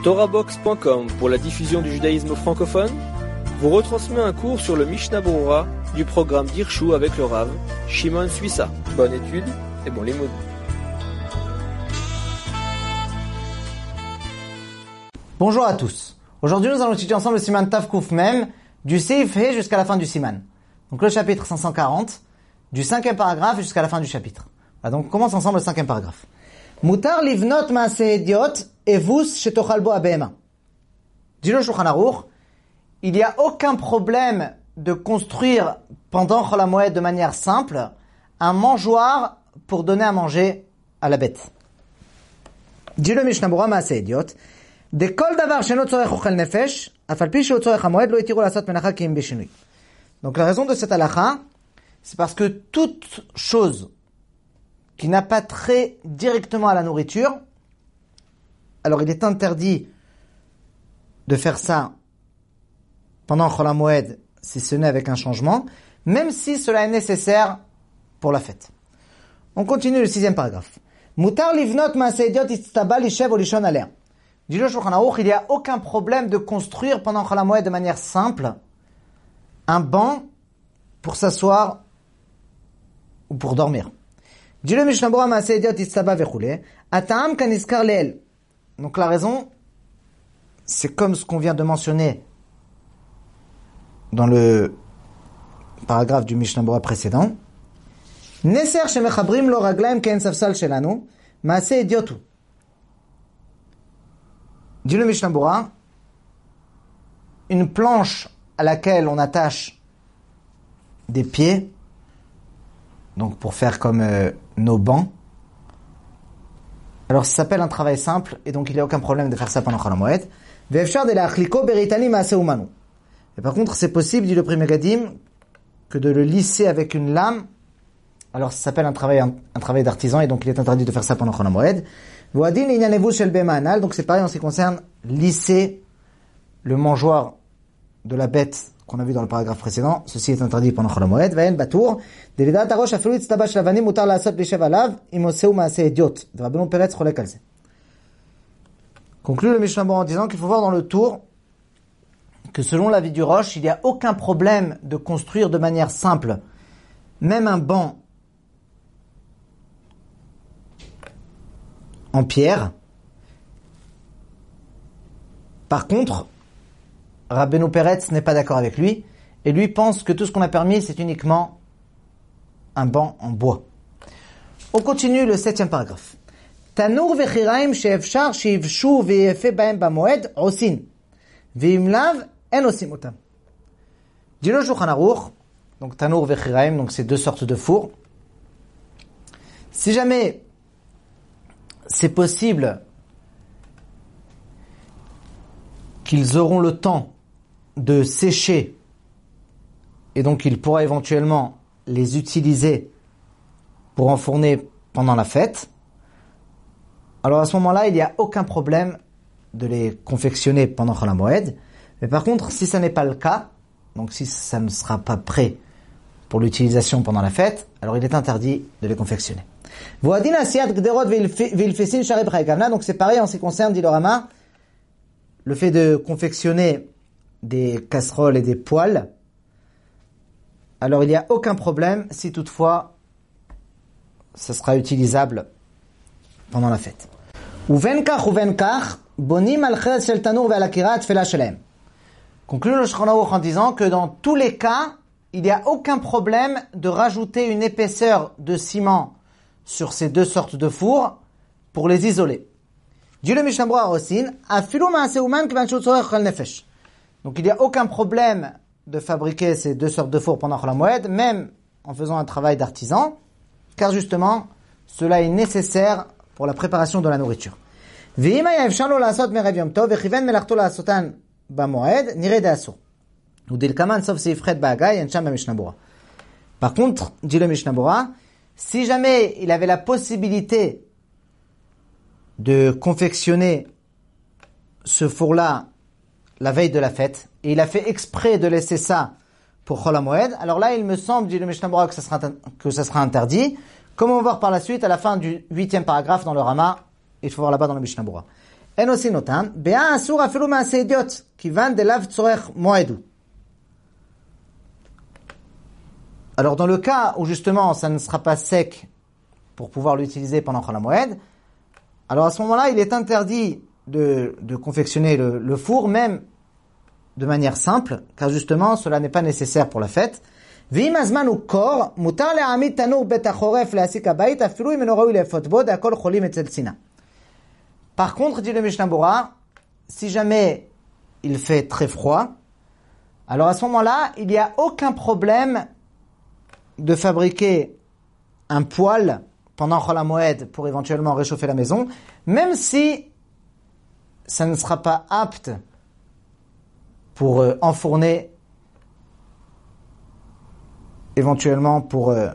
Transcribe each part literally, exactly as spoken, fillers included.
Torahbox point com pour la diffusion du judaïsme francophone vous retransmet un cours sur le Mishnah Berurah du programme d'Hirshu avec le Rav Shimon Suissa. Bonne étude et bon limoud. Bonjour à tous. Aujourd'hui, nous allons étudier ensemble le Siman Tav Kuf Mem du Seif He jusqu'à la fin du Siman. Donc le chapitre cinq cent quarante, du cinquième paragraphe jusqu'à la fin du chapitre. Voilà, donc on commence ensemble le cinquième paragraphe. Mutar livnot maase idiot evus shetochal bo abehema. Dit le Shulchan Aruch, il n'y a aucun problème de construire pendant Chol HaMoed de manière simple un mangeoire pour donner à manger à la bête. Dit le Mishnah Berurah maase idiot, de kol davar sheno tzorech ochel nefesh, afal pi sheo tzorech hamoed lo itiru lasot menacha ki im bishinui. Donc la raison de cette halakha, c'est parce que toute chose qui n'a pas trait directement à la nourriture, alors il est interdit de faire ça pendant Chol HaMoed, si ce n'est avec un changement, même si cela est nécessaire pour la fête. On continue le sixième paragraphe. Mutar livnot maase idiot istzaba lishev ou lishon alea. Dit le Shulchan Aruch, il n'y a aucun problème de construire pendant Chol HaMoed de manière simple un banc pour s'asseoir ou pour dormir. Dit le Mishnah Berurah maase idiot istzaba vechule, atam kaniskar leel. Donc la raison, c'est comme ce qu'on vient de mentionner dans le paragraphe du Mishnah Berurah précédent. Neser shemechabrim lo raglaim ken safsal shelanu, maase idiotu. Dit le Mishnah Berurah, une planche à laquelle on attache des pieds, donc pour faire comme euh, nos bancs, alors ça s'appelle un travail simple, et donc il n'y a aucun problème de faire ça pendant Chol HaMoed. Ve'efshar de la'achliko beritani maase umanu. Et par contre, c'est possible, dit le Pri Megadim, que de le lisser avec une lame, alors ça s'appelle un travail, un, un travail d'artisan, et donc il est interdit de faire ça pendant Chol HaMoed. Voadin inyanevu shel bema anal, donc c'est pareil en ce qui concerne lisser le mangeoire de la bête qu'on a vu dans le paragraphe précédent. Ceci est interdit pendant Chol HaMoed. Vayen batour, delidat arosh afilu itztaba shel avanim mutar la'asot lishev alav im oseu maase idiot. Rabbeinu Peretz cholek al ze. Conclut le Mishnah Berurah en disant qu'il faut voir dans le tour que selon l'avis du Rosh, il n'y a aucun problème de construire de manière simple même un banc en pierre. Par contre, Rabbeinu Peretz n'est pas d'accord avec lui, et lui pense que tout ce qu'on a permis, c'est uniquement un banc en bois. On continue le septième paragraphe. Tanour vechiraim sheefshar sheivshu veyefe bahem bamoed osin, veim lav en osim otam. Dit le Shulchan Aruch, donc tanour vechiraim, donc c'est deux sortes de fours. Si jamais c'est possible qu'ils auront le temps de sécher et donc il pourra éventuellement les utiliser pour enfourner pendant la fête, alors à ce moment-là, il n'y a aucun problème de les confectionner pendant Chol HaMoed. Mais par contre, si ça n'est pas le cas, donc si ça ne sera pas prêt pour l'utilisation pendant la fête, alors il est interdit de les confectionner. Donc c'est pareil en ce qui concerne, dit le Rama, le fait de confectionner des casseroles et des poêles. Alors il n'y a aucun problème si toutefois ça sera utilisable pendant la fête. Conclut le Shulchan Aruch en disant que dans tous les cas, il n'y a aucun problème de rajouter une épaisseur de ciment sur ces deux sortes de fours pour les isoler. Dit le Mishnah Berurah aussi, afilu maase uman kivan shu tzorech chol nefesh. Donc il n'y a aucun problème de fabriquer ces deux sortes de fours pendant Chol HaMoed, même en faisant un travail d'artisan, car justement, cela est nécessaire pour la préparation de la nourriture. Ve'im haya efshar lo la'asot me'erev yom tov vechiven melachto la'asotan bamoed nireh de'asur. Udilkaman sauf seif chet ba'agay en sham b'Mishnah Berurah. Par contre, dit le Mishnah Berurah, si jamais il avait la possibilité de confectionner ce four-là la veille de la fête, et il a fait exprès de laisser ça pour Chol HaMoed, alors là, il me semble, dit le Mishnah Berurah, que ça sera, que ça sera interdit, comme on va voir par la suite, à la fin du huitième paragraphe dans le Rama, il faut voir là-bas dans le Mishnah Berurah. אין עושים אותם, באה אסור אפילו מעשה אידיוט, כיוון דלאו צורך מועדו. Alors dans le cas où justement ça ne sera pas sec pour pouvoir l'utiliser pendant Chol HaMoed, alors à ce moment-là il est interdit de, de confectionner le, le four même de manière simple, car justement cela n'est pas nécessaire pour la fête. ואם הזמן הוא קור, מותר להעמיד תנור בית החורף להסיק הבית, אפילו אם אינו ראוי לאפות בו, דהכל חולים אצל צינה. Par contre, dit le Mishnah Bora, si jamais il fait très froid, alors à ce moment-là, il n'y a aucun problème de fabriquer un poêle pendant Chol HaMoed pour éventuellement réchauffer la maison, même si ça ne sera pas apte pour euh, enfourner éventuellement pour euh,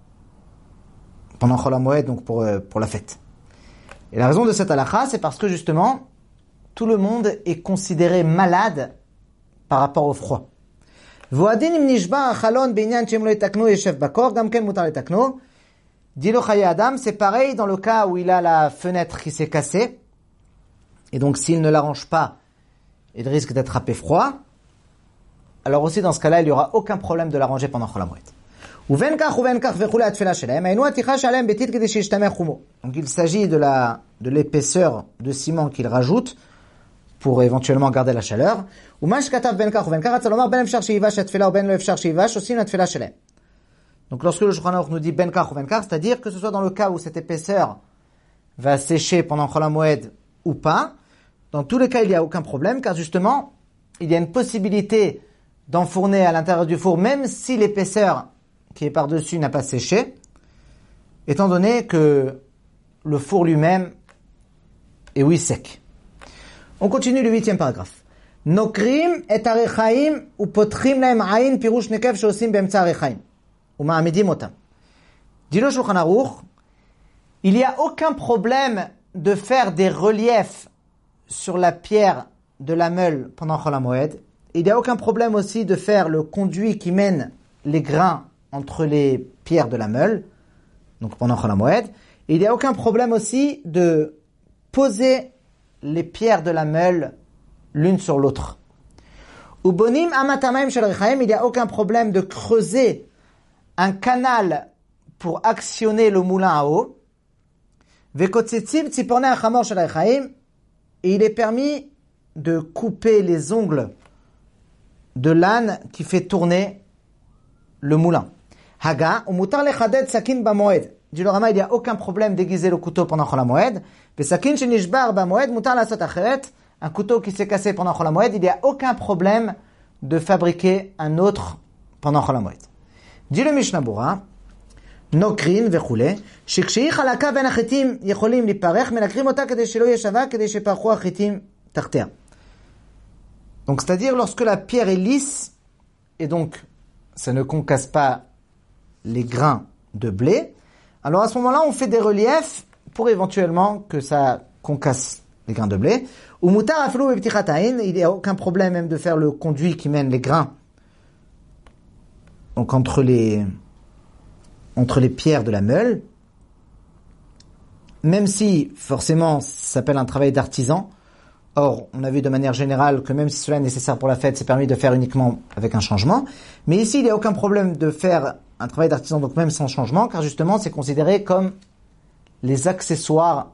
pendant Chol HaMoed, donc pour euh, pour la fête. Et la raison de cette halakha, c'est parce que justement tout le monde est considéré malade par rapport au froid. Voadin im nishba achalon beinyan shem lo yetaknu yeshev bakor, gam ken mutar yetaknu. Dit le Chaye Adam, c'est pareil dans le cas où il a la fenêtre qui s'est cassée, et donc s'il ne l'arrange pas, il risque d'attraper froid. Alors aussi dans ce cas-là, il n'y aura aucun problème de l'arranger pendant Chol HaMoed. ובין כך ובין כך וכולי התפילה שלהם, היינו התיכה שלהם ביתית כדי שישתמע חומו. Donc il s'agit de la de l'épaisseur de ciment qu'il rajoute pour éventuellement garder la chaleur. ומה שכתב בין כך ובין כך, רצה לומר בין אפשר שייבש התפילה ובין לא אפשר שייבש, עושים לתפילה שלהם. Donc lorsque le Shulchan Aruch nous dit ben kach ou ben kach, c'est-à-dire que ce soit dans le cas où cette épaisseur va sécher pendant Chol HaMoed ou pas, dans tous les cas il n'y a aucun problème, car justement il y a une possibilité d'enfourner à l'intérieur du four, même si l'épaisseur qui est par-dessus n'a pas séché, étant donné que le four lui-même est oui sec. On continue le huitième paragraphe. Nokrim et arechaim ou potrim lahem ayin pirush nekev sheosim beemtza arechaim ou ma'amidim otam. Dit le Shulchan Aruch, il n'y a aucun problème de faire des reliefs sur la pierre de la meule pendant Chol HaMoed. Il n'y a aucun problème aussi de faire le conduit qui mène les grains entre les pierres de la meule, donc pendant Chol HaMoed. Il n'y a aucun problème aussi de poser les pierres de la meule l'une sur l'autre. Ubonim amatamaim shel rechaim, il n'y a aucun problème de creuser un canal pour actionner le moulin à eau. Vekotzitzim tzipornei achamor shel rechaim, et il est permis de couper les ongles de l'âne qui fait tourner le moulin. Haga, ou mutar lechaded sakin bamoed. Dit le Rama, il n'y a aucun problème d'aiguiser le couteau pendant Chol HaMoed. Ve sakin shenishbar bamoed, mutar lasot acheret. Un couteau qui s'est cassé pendant Chol HaMoed, il n'y a aucun problème de fabriquer un autre pendant Chol HaMoed. Dit le Mishnah Bura, נוקרין וכו', שכשהיא חלקה בין החיטים יכולים להיפרח, מנקרים אותה כדי שלא יהיה שווה, כדי שפרחו החיטים תחתיה. Donc, c'est-à-dire lorsque la pierre est lisse, et donc ça ne concasse pas les grains de blé, alors à ce moment-là, on fait des reliefs pour éventuellement que ça concasse les grains de blé. Ou mutar aflou beptichatayn, il n'y a aucun problème même de faire le conduit qui mène les grains, donc entre les entre les pierres de la meule, même si forcément ça s'appelle un travail d'artisan. Or, on a vu de manière générale que même si cela est nécessaire pour la fête, c'est permis de faire uniquement avec un changement. Mais ici, il n'y a aucun problème de faire un travail d'artisan, donc même sans changement, car justement, c'est considéré comme les accessoires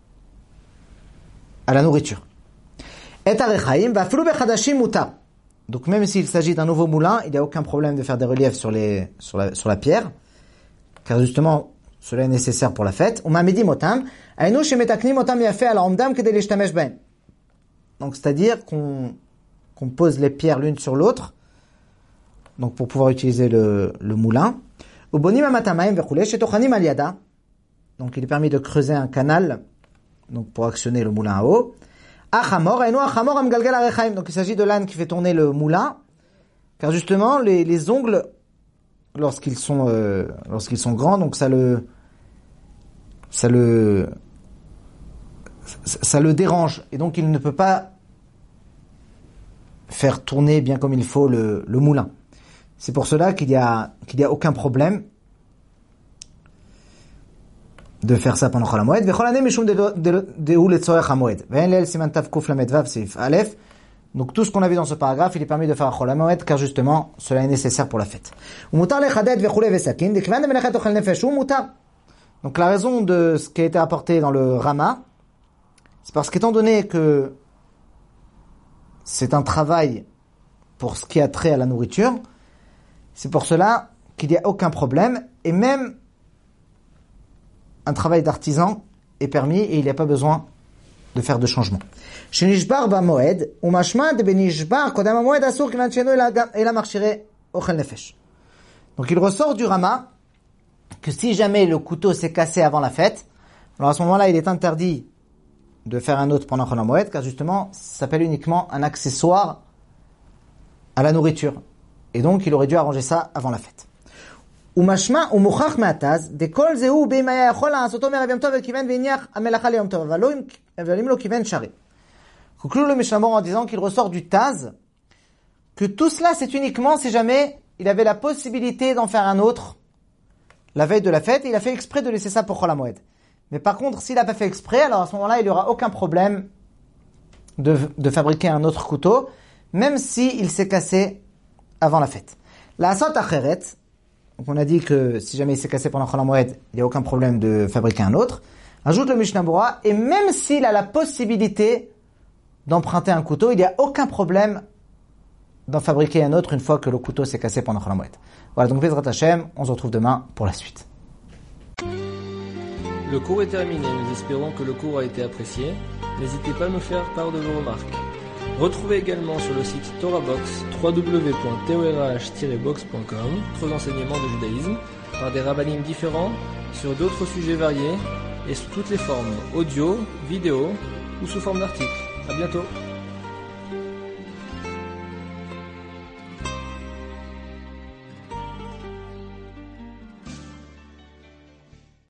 à la nourriture. Et arechaim, va'aflu bechadashim mutar. Donc même s'il s'agit d'un nouveau moulin, il n'y a aucun problème de faire des reliefs sur les sur la sur la pierre, car justement, cela est nécessaire pour la fête. Umamidim otam, aynu shemetaknim otam yafe al omdam kedei lishtamesh bהם. Donc, c'est-à-dire qu'on, qu'on pose les pierres l'une sur l'autre, donc pour pouvoir utiliser le, le moulin. Donc, il est permis de creuser un canal, donc pour actionner le moulin à eau. Donc, il s'agit de l'âne qui fait tourner le moulin, car justement, les, les ongles, lorsqu'ils sont, euh, lorsqu'ils sont grands, donc ça le, ça le, ça le dérange, et donc il ne peut pas faire tourner bien comme il faut le, le moulin. C'est pour cela qu'il y a, qu'il y a aucun problème de faire ça pendant Chol HaMoed. Vechol hané mishum dehu letzorech hamoed. Ve'en leel siman tav kuf lamed vav seif aleph. Donc tout ce qu'on a vu dans ce paragraphe, il est permis de faire Chol HaMoed car justement cela est nécessaire pour la fête. Umutar lechaded vechule vesakin dekvan de melechet ochel nefesh hu mutar. Donc la raison de ce qui a été apporté dans le Rama, c'est parce qu'étant donné que c'est un travail pour ce qui a trait à la nourriture, c'est pour cela qu'il n'y a aucun problème, et même un travail d'artisan est permis et il n'y a pas besoin de faire de changement. Shenishbar ba moed, ou mashma de benishbar kodam ha moed asur kivan sheno ela marchire ochel nefesh. Donc il ressort du Rama que si jamais le couteau s'est cassé avant la fête, alors à ce moment-là il est interdit de faire un autre pendant Chol HaMoed, car justement ça s'appelle uniquement un accessoire à la nourriture. Et donc il aurait dû arranger ça avant la fête. ומשמע ומוכח מהתז, דכל זהו באם היה יכול לעשותו מערב יום טוב וכיוון והניח המלאכה ליום טוב, אבל אם לא כיוון שרי. Conclut le Mishnah Berurah en disant qu'il ressort du Taz que tout cela c'est uniquement si jamais il avait la possibilité d'en faire un autre la veille de la fête, et il a fait exprès de laisser ça pour Chol HaMoed. Mais par contre, s'il n'a pas fait exprès, alors à ce moment-là, il n'y aura aucun problème de, de fabriquer un autre couteau, même s'il s'est cassé avant la fête. La asot acheret, donc on a dit que si jamais il s'est cassé pendant Chol HaMoed, il n'y a aucun problème de fabriquer un autre. Ajoute le Mishnah Berurah, et même s'il a la possibilité d'emprunter un couteau, il n'y a aucun problème d'en fabriquer un autre une fois que le couteau s'est cassé pendant Chol HaMoed. Voilà, donc Bezrat Hashem, on se retrouve demain pour la suite. Le cours est terminé, nous espérons que le cours a été apprécié. N'hésitez pas à nous faire part de vos remarques. Retrouvez également sur le site TorahBox w w w point torah tiret box point com d'autres enseignements de judaïsme par des rabbinim différents sur d'autres sujets variés et sous toutes les formes, audio, vidéo ou sous forme d'articles. À bientôt.